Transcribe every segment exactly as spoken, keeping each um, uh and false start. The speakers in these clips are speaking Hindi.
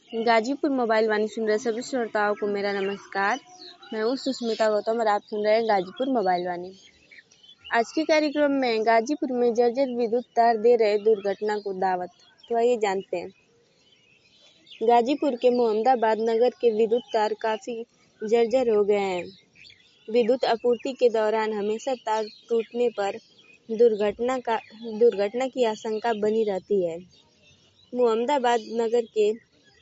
गाजीपुर मोबाइल वाणी सुन रहे सभी श्रोताओं को मेरा नमस्कार। मैं हूँ सुष्मिता गौतम और आप सुन रहे हैं गाजीपुर मोबाइल वाणी। आज के कार्यक्रम में गाजीपुर में जर्जर विद्युत तार दे रहे दुर्घटना को दावत, तो आइए जानते हैं। गाजीपुर के मोहम्मदाबाद नगर के विद्युत तार काफ़ी जर्जर हो गए हैं। विद्युत आपूर्ति के दौरान हमेशा तार टूटने पर दुर्घटना का दुर्घटना की आशंका बनी रहती है। मोहम्मदाबाद नगर के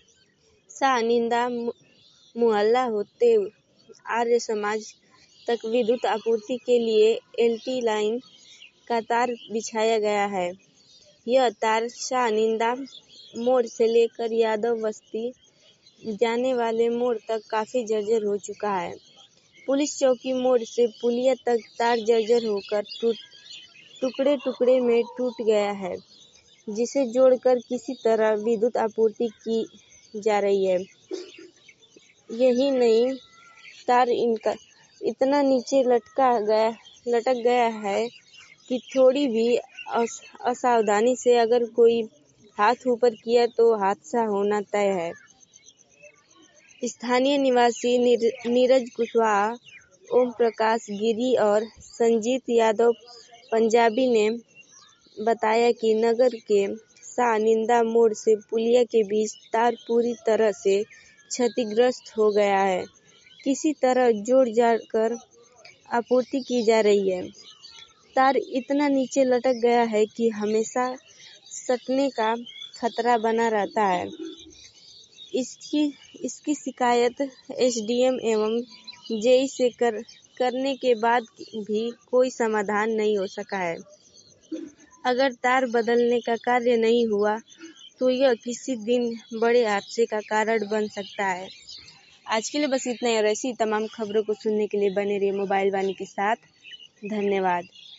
शाहनिंदा मुहल्ला होते आर्य समाज तक विद्युत आपूर्ति के लिए एलटी लाइन का तार बिछाया गया है। यह तार शाहनिंदा मोड़ से लेकर यादव बस्ती जाने वाले मोड़ तक काफ़ी जर्जर हो चुका है। पुलिस चौकी मोड़ से पुलिया तक तार जर्जर होकर टूट टुकड़े टुकड़े में टूट गया है, जिसे जोड़कर किसी तरह विद्युत आपूर्ति की जा रही है। यही नहीं, तार इनका इतना नीचे लटका गया लटक गया है कि थोड़ी भी असावधानी से अगर कोई हाथ ऊपर किया तो हादसा होना तय है। स्थानीय निवासी नीर, नीरज कुशवाहा, ओम प्रकाश गिरी और संजीत यादव पंजाबी ने बताया कि नगर के शाहनिंदा मोड़ से पुलिया के बीच तार पूरी तरह से क्षतिग्रस्त हो गया है। किसी तरह जोड़ जाड़ कर आपूर्ति की जा रही है। तार इतना नीचे लटक गया है कि हमेशा सटने का खतरा बना रहता है। इसकी इसकी शिकायत एसडीएम एवं जेई से कर करने के बाद भी कोई समाधान नहीं हो सका है। अगर तार बदलने का कार्य नहीं हुआ तो यह किसी दिन बड़े हादसे का कारण बन सकता है। आज के लिए बस इतना ही और ऐसी तमाम खबरों को सुनने के लिए बने रहिए मोबाइल वाणी के साथ। धन्यवाद।